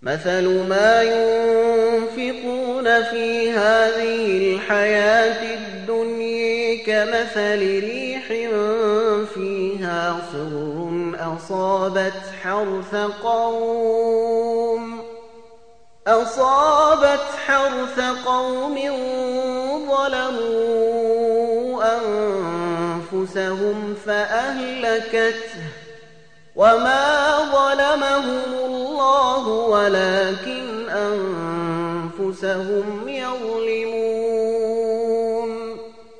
مثل ما ينفقون في هذه الحياة الدنيا كمثل ريح فيها صر أصابت حرث قوم ظلموا أنفسهم فأهلكته وما ظلمهم الله ولكن أنفسهم